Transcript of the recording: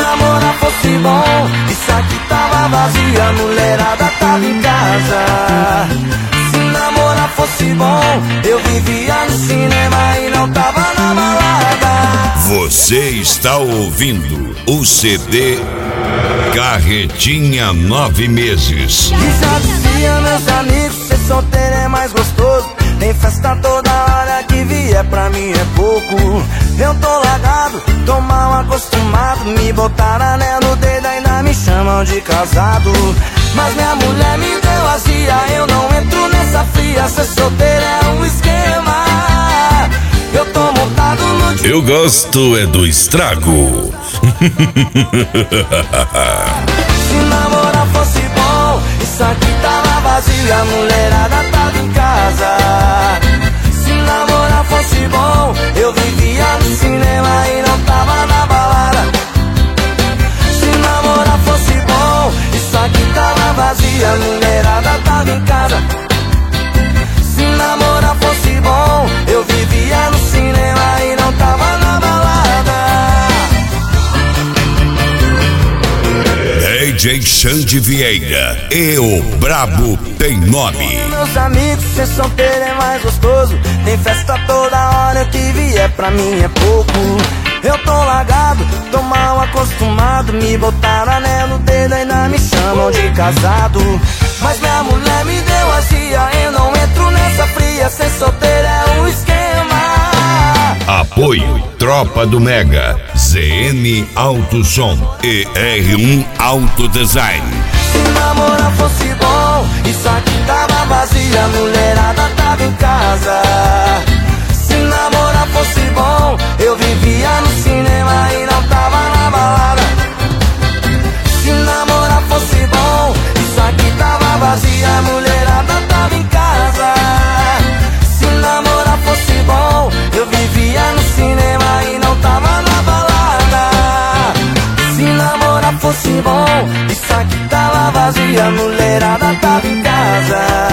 namorar fosse bom, isso aqui tava vazio, a mulherada tava em casa. Se namorar fosse bom, eu vivia no cinema e não tava na balada. Você está ouvindo o CD Carretinha 9 Meses. E já dizia meus amigos, ser solteiro é mais gostoso. Tem festa toda hora, que vier pra mim é pouco. Eu tô largado, tô mal acostumado. Me botaram anel no dedo, ainda me chamam de casado. Mas minha mulher me deu azia, eu não entro nessa fria. Ser solteiro é um esquema. Eu tô montado no... Eu gosto é do estrago. Se namorar fosse bom, isso aqui tava vazio, a mulherada tava em casa. Se namorar fosse bom, eu vivia no cinema e não tava na balada. Se namorar fosse bom, isso aqui tava vazio, a mulherada tava em casa. Se namorar fosse bom, eu vivia no cinema e não tava na balada. DJ Xande Vieira e o Brabo tem nome. Meus amigos, ser solteiro é mais gostoso. Tem festa toda hora, o que vier pra mim é pouco. Eu tô largado, tô mal acostumado. Me botaram anel no dedo, ainda me chamam de casado. Mas minha mulher me deu azia, eu não entro nessa fria. Ser solteiro é um esquema. Apoio Tropa do Mega, ZN Auto Som e R1 Auto Design. Se namorar fosse bom, isso aqui tava vazio, a mulherada tava em casa. Se namorar fosse bom, eu vivia no cinema e não tava na balada. Se namorar fosse bom, isso aqui tava vazio, a mulherada tava em casa. Se namorar fosse bom, eu vivia no cinema e não tava na balada. Se namorar fosse bom, isso aqui tava vazio, a mulherada tava em casa.